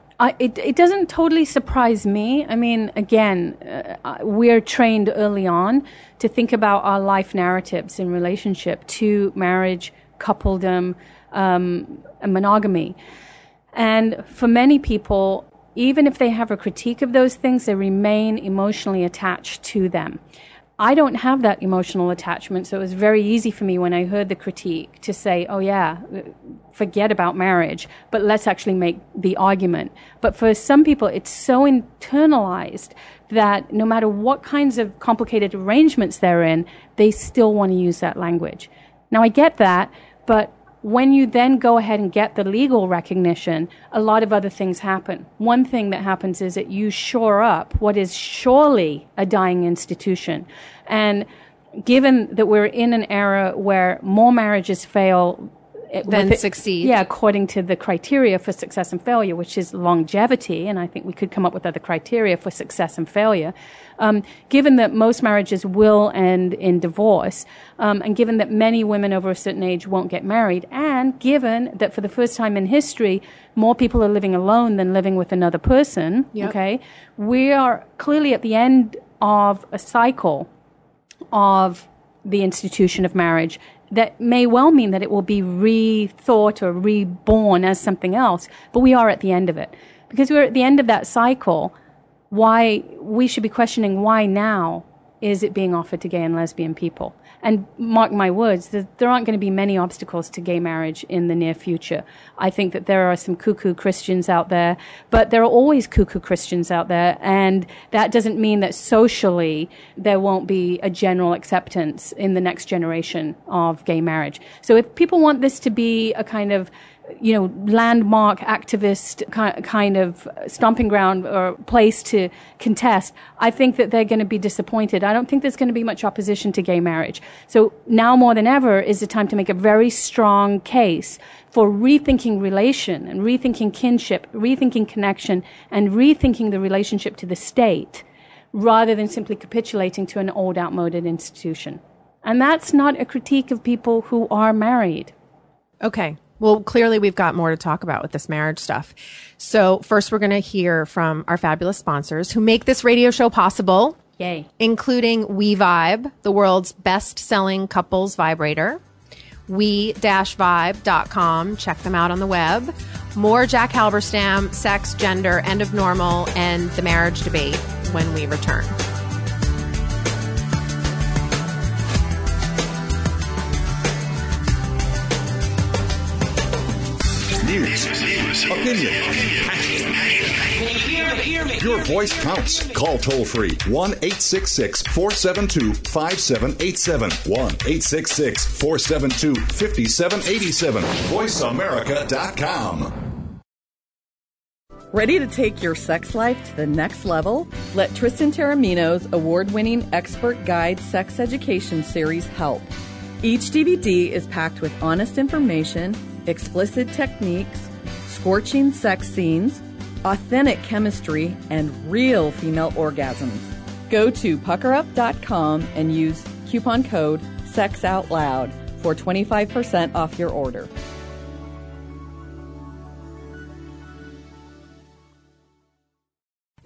It doesn't totally surprise me. I mean, again, we're trained early on to think about our life narratives in relationship to marriage, coupledom, and monogamy. And for many people, even if they have a critique of those things, they remain emotionally attached to them. I don't have that emotional attachment, so it was very easy for me when I heard the critique to say, oh yeah, forget about marriage, but let's actually make the argument. But for some people, it's so internalized that no matter what kinds of complicated arrangements they're in, they still want to use that language. Now, I get that, but when you then go ahead and get the legal recognition, a lot of other things happen. One thing that happens is that you shore up what is surely a dying institution. And given that we're in an era where more marriages fail than succeed. Yeah, according to the criteria for success and failure, which is longevity, and I think we could come up with other criteria for success and failure. Given that most marriages will end in divorce, and given that many women over a certain age won't get married, and given that for the first time in history, more people are living alone than living with another person, Yep. Okay, we are clearly at the end of a cycle of the institution of marriage that may well mean that it will be rethought or reborn as something else, but we are at the end of it. Because we're at the end of that cycle, why we should be questioning why now is it being offered to gay and lesbian people. And mark my words, there aren't going to be many obstacles to gay marriage in the near future. I think that there are some cuckoo Christians out there, but there are always cuckoo Christians out there, and that doesn't mean that socially there won't be a general acceptance in the next generation of gay marriage. So if people want this to be a kind of landmark activist kind of stomping ground or place to contest, I think that they're going to be disappointed. I don't think there's going to be much opposition to gay marriage. So now more than ever is the time to make a very strong case for rethinking relation and rethinking kinship, rethinking connection, and rethinking the relationship to the state rather than simply capitulating to an old, outmoded institution. And that's not a critique of people who are married. Okay. Well, clearly we've got more to talk about with this marriage stuff. So first we're going to hear from our fabulous sponsors who make this radio show possible. Yay. Including WeVibe, the world's best-selling couples vibrator. We-vibe.com. Check them out on the web. More Jack Halberstam, sex, gender, end of normal, and the marriage debate when we return. News, opinion, your voice counts. Call toll free 1-866-472-5787. 1-866-472-5787. VoiceAmerica.com. Ready to take your sex life to the next level? Let Tristan Taormino's award-winning expert guide sex education series help. Each DVD is packed with honest information, explicit techniques, scorching sex scenes, authentic chemistry, and real female orgasms. Go to puckerup.com and use coupon code SEXOUTLOUD for 25% off your order.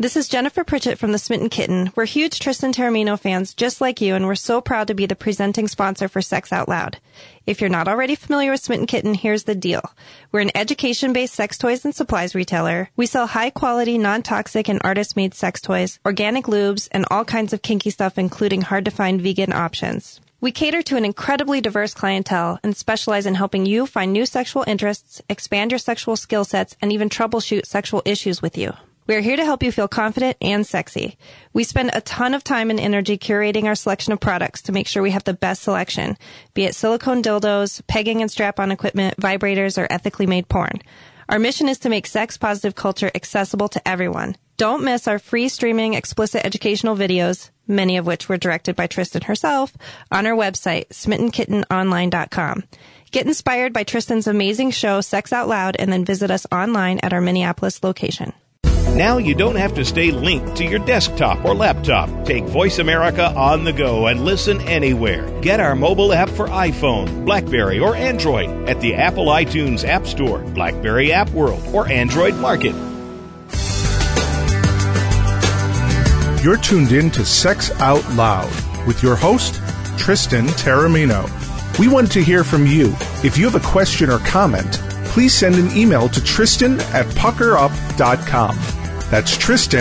This is Jennifer Pritchett from The Smitten Kitten. We're huge Tristan Taormino fans just like you, and we're so proud to be the presenting sponsor for Sex Out Loud. If you're not already familiar with Smitten Kitten, here's the deal. We're an education-based sex toys and supplies retailer. We sell high-quality, non-toxic, and artist-made sex toys, organic lubes, and all kinds of kinky stuff, including hard-to-find vegan options. We cater to an incredibly diverse clientele and specialize in helping you find new sexual interests, expand your sexual skill sets, and even troubleshoot sexual issues with you. We are here to help you feel confident and sexy. We spend a ton of time and energy curating our selection of products to make sure we have the best selection, be it silicone dildos, pegging and strap-on equipment, vibrators, or ethically made porn. Our mission is to make sex-positive culture accessible to everyone. Don't miss our free streaming explicit educational videos, many of which were directed by Tristan herself, on our website, smittenkittenonline.com. Get inspired by Tristan's amazing show, Sex Out Loud, and then visit us online at our Minneapolis location. Now you don't have to stay linked to your desktop or laptop. Take Voice America on the go and listen anywhere. Get our mobile app for iPhone, BlackBerry, or Android at the Apple iTunes App Store, BlackBerry App World, or Android Market. You're tuned in to Sex Out Loud with your host, Tristan Taormino. We want to hear from you. If you have a question or comment, please send an email to Tristan@puckerup.com. That's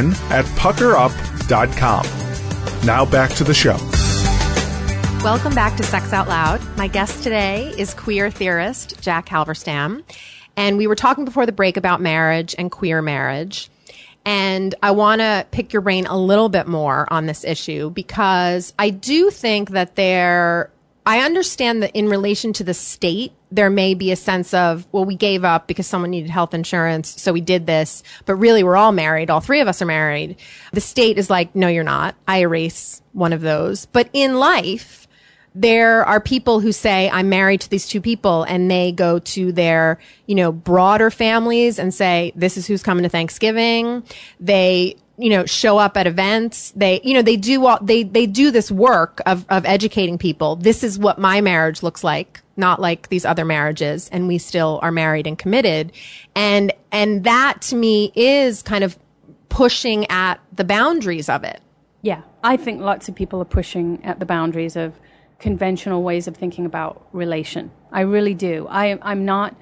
Tristan@puckerup.com. Now back to the show. Welcome back to Sex Out Loud. My guest today is queer theorist Jack Halberstam. And we were talking before the break about marriage and queer marriage. And I want to pick your brain a little bit more on this issue because I do think that I understand that in relation to the state, there may be a sense of, well, we gave up because someone needed health insurance, so we did this. But really, we're all married. All three of us are married. The state is like, no, you're not. I erase one of those. But in life, there are people who say, I'm married to these two people, and they go to their, broader families and say, this is who's coming to Thanksgiving. They show up at events. They do this work of educating people. This is what my marriage looks like, not like these other marriages. And we still are married and committed. And that to me is kind of pushing at the boundaries of it. Yeah. I think lots of people are pushing at the boundaries of conventional ways of thinking about relation. I really do. I'm not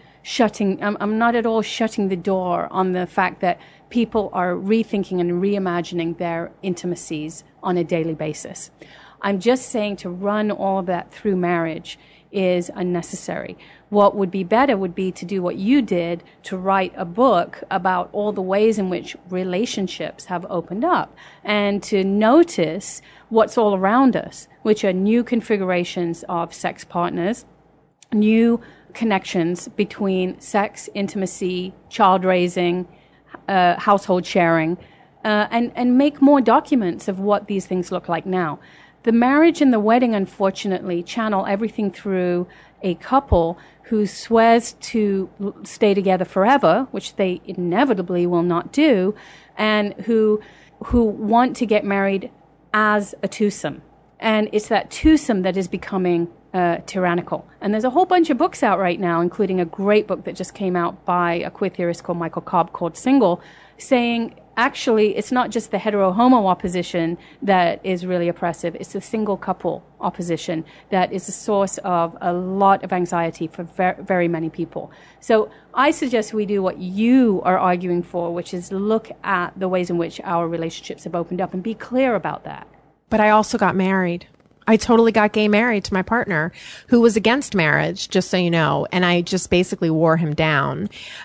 at all shutting the door on the fact that people are rethinking and reimagining their intimacies on a daily basis. I'm just saying to run all of that through marriage is unnecessary. What would be better would be to do what you did, to write a book about all the ways in which relationships have opened up and to notice what's all around us, which are new configurations of sex partners, new connections between sex, intimacy, child raising, household sharing, and make more documents of what these things look like now. The marriage and the wedding, unfortunately, channel everything through a couple who swears to stay together forever, which they inevitably will not do, and who want to get married as a twosome. And it's that twosome that is becoming tyrannical. And there's a whole bunch of books out right now, including a great book that just came out by a queer theorist called Michael Cobb called Single, saying actually it's not just the hetero-homo opposition that is really oppressive, it's the single couple opposition that is the source of a lot of anxiety for very many people. So I suggest we do what you are arguing for, which is look at the ways in which our relationships have opened up and be clear about that. But I also got married. I totally got gay married to my partner who was against marriage, just so you know. And I just basically wore him down.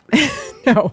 No,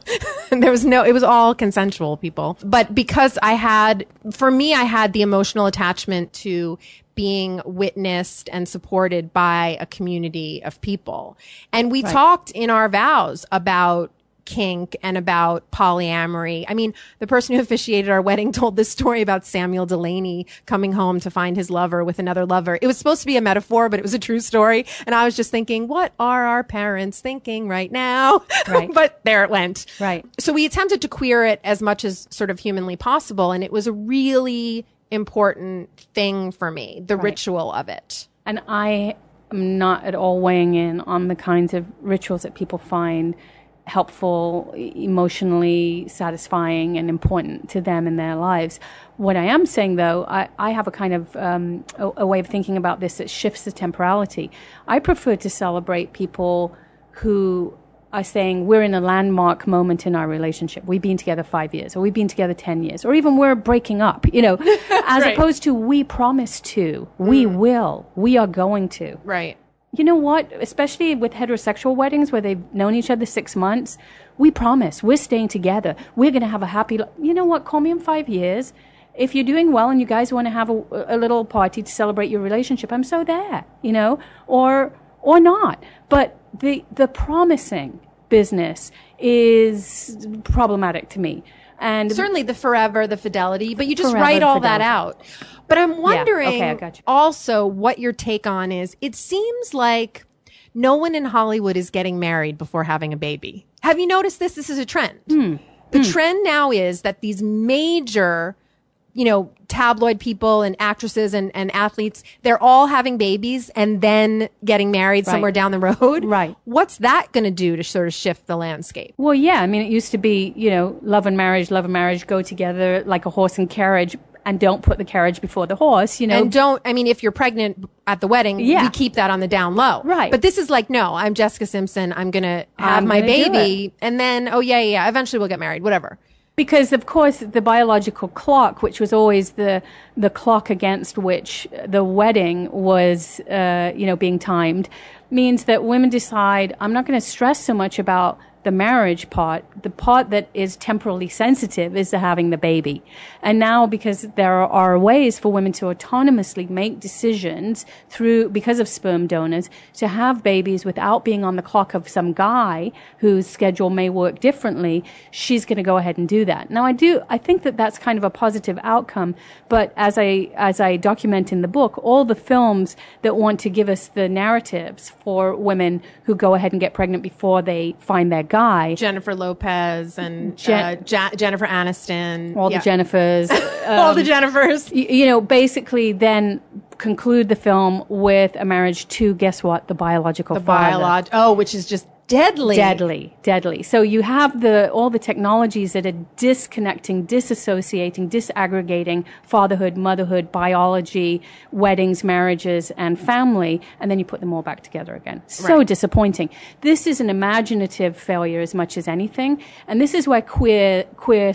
it was all consensual, people. But because I had the emotional attachment to being witnessed and supported by a community of people. And we talked in our vows about kink and about polyamory. I mean, the person who officiated our wedding told this story about Samuel Delaney coming home to find his lover with another lover. It was supposed to be a metaphor, but it was a true story. And I was just thinking, what are our parents thinking right now? Right. But there it went. Right. So we attempted to queer it as much as sort of humanly possible. And it was a really important thing for me, the ritual of it. And I am not at all weighing in on the kinds of rituals that people find helpful, emotionally satisfying, and important to them in their lives. What I am saying, though, I have a kind of a way of thinking about this that shifts the temporality. I prefer to celebrate people who are saying we're in a landmark moment in our relationship. We've been together 5 years, or we've been together 10 years, or even we're breaking up, as opposed to we promise to, we will, we are going to. Right. You know what? Especially with heterosexual weddings where they've known each other 6 months, we promise we're staying together. We're going to have a happy, you know what? Call me in 5 years. If you're doing well and you guys want to have a little party to celebrate your relationship, I'm so there, or not. But the promising business is problematic to me. And certainly the forever, the fidelity, but you just write all that out. But I'm wondering also what your take on is. It seems like no one in Hollywood is getting married before having a baby. Have you noticed this? This is a trend. The trend now is that these major, tabloid people and actresses and athletes, they're all having babies and then getting married somewhere down the road. Right. What's that going to do to sort of shift the landscape? Well, yeah. I mean, it used to be, love and marriage go together like a horse and carriage, and don't put the carriage before the horse, And if you're pregnant at the wedding, we keep that on the down low. Right. But this is like, no, I'm Jessica Simpson. I'm going to have my baby. And then, eventually we'll get married, whatever. Because, of course, the biological clock, which was always the clock against which the wedding was, being timed, means that women decide, I'm not going to stress so much about the marriage part. The part that is temporally sensitive is the having the baby. And now, because there are ways for women to autonomously make decisions because of sperm donors, to have babies without being on the clock of some guy whose schedule may work differently, she's going to go ahead and do that. Now, I think that that's kind of a positive outcome. But as I document in the book, all the films that want to give us the narratives for women who go ahead and get pregnant before they find their guy. Jennifer Lopez and Jennifer Aniston. All the Jennifers. All the Jennifers. Basically then conclude the film with a marriage to, guess what, the biological father. Which is just deadly. Deadly. So you have all the technologies that are disconnecting, disassociating, disaggregating fatherhood, motherhood, biology, weddings, marriages, and family, and then you put them all back together again. So disappointing. This is an imaginative failure as much as anything, and this is where queer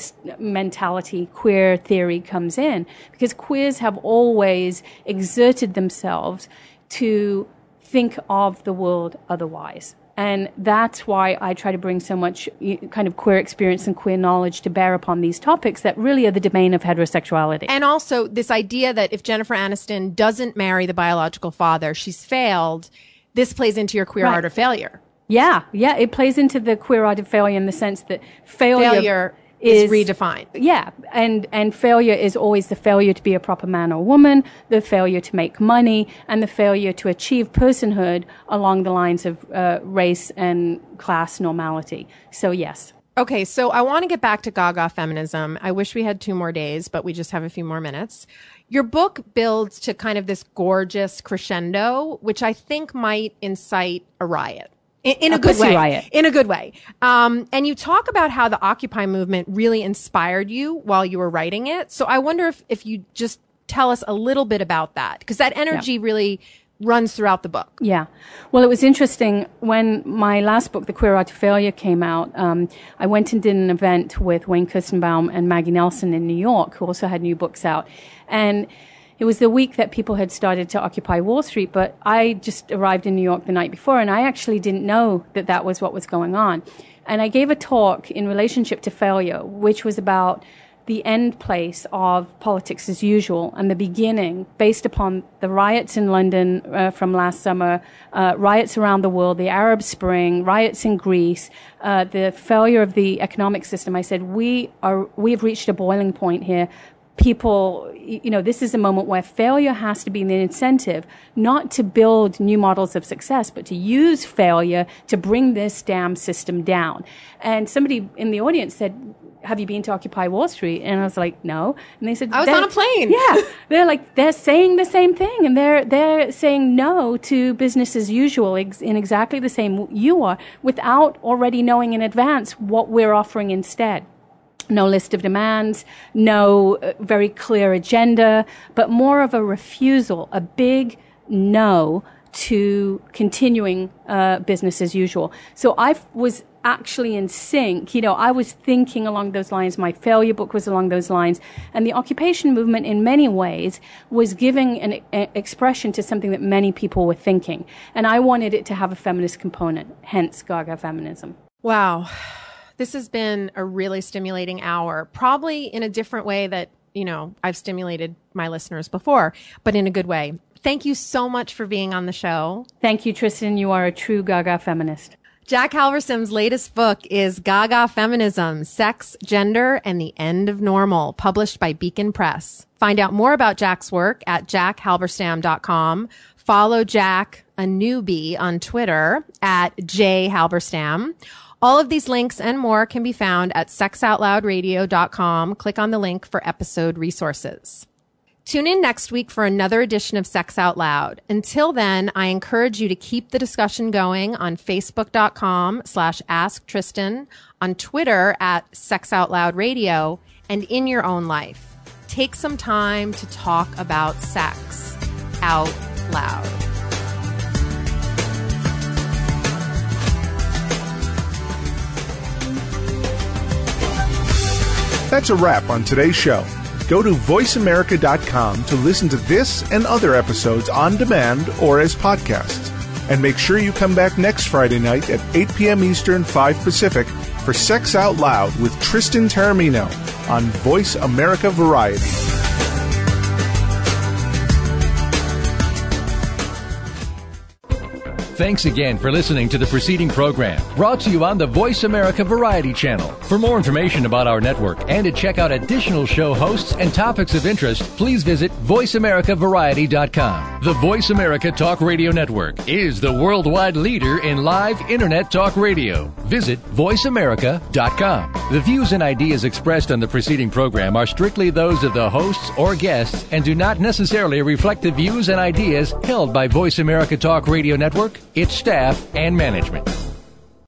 mentality, queer theory comes in, because queers have always exerted themselves to think of the world otherwise. And that's why I try to bring so much kind of queer experience and queer knowledge to bear upon these topics that really are the domain of heterosexuality. And also this idea that if Jennifer Aniston doesn't marry the biological father, she's failed. This plays into your queer art of failure. Yeah. It plays into the queer art of failure in the sense that failure is redefined. Yeah. And failure is always the failure to be a proper man or woman, the failure to make money, and the failure to achieve personhood along the lines of race and class normality. So, yes. Okay, so I want to get back to Gaga feminism. I wish we had 2 more days, but we just have a few more minutes. Your book builds to kind of this gorgeous crescendo, which I think might incite a riot. In a good way. Riot. In a good way. And you talk about how the Occupy movement really inspired you while you were writing it. So I wonder if you just tell us a little bit about that, because that energy really runs throughout the book. Yeah. Well, it was interesting when my last book, The Queer Art of Failure, came out. I went and did an event with Wayne Kirstenbaum and Maggie Nelson in New York, who also had new books out. And it was the week that people had started to occupy Wall Street, but I just arrived in New York the night before, and I actually didn't know that was what was going on. And I gave a talk in relationship to failure, which was about the end place of politics as usual and the beginning, based upon the riots in London from last summer, riots around the world, the Arab Spring, riots in Greece, the failure of the economic system. I said, we have reached a boiling point here. People, this is a moment where failure has to be the incentive, not to build new models of success, but to use failure to bring this damn system down. And somebody in the audience said, have you been to Occupy Wall Street? And I was like, no. And they said, I was on a plane. Yeah. They're saying the same thing. And they're saying no to business as usual in exactly the same you are, without already knowing in advance what we're offering instead. No list of demands, no very clear agenda, but more of a refusal, a big no to continuing business as usual. So I was actually in sync. I was thinking along those lines. My failure book was along those lines. And the occupation movement, in many ways, was giving an expression to something that many people were thinking. And I wanted it to have a feminist component, hence Gaga Feminism. Wow. This has been a really stimulating hour, probably in a different way that, I've stimulated my listeners before, but in a good way. Thank you so much for being on the show. Thank you, Tristan. You are a true Gaga feminist. Jack Halberstam's latest book is Gaga Feminism, Sex, Gender, and the End of Normal, published by Beacon Press. Find out more about Jack's work at jackhalberstam.com. Follow Jack, a newbie, on Twitter at jhalberstam. All of these links and more can be found at sexoutloudradio.com. Click on the link for episode resources. Tune in next week for another edition of Sex Out Loud. Until then, I encourage you to keep the discussion going on Facebook.com/AskTristan, on Twitter at SexOutLoudRadio, and in your own life. Take some time to talk about sex out loud. That's a wrap on today's show. Go to voiceamerica.com to listen to this and other episodes on demand or as podcasts. And make sure you come back next Friday night at 8 p.m. Eastern, 5 Pacific for Sex Out Loud with Tristan Taormino on Voice America Variety. Thanks again for listening to the preceding program, brought to you on the Voice America Variety Channel. For more information about our network and to check out additional show hosts and topics of interest, please visit voiceamericavariety.com. The Voice America Talk Radio Network is the worldwide leader in live Internet talk radio. Visit voiceamerica.com. The views and ideas expressed on the preceding program are strictly those of the hosts or guests and do not necessarily reflect the views and ideas held by Voice America Talk Radio Network, its staff, and management.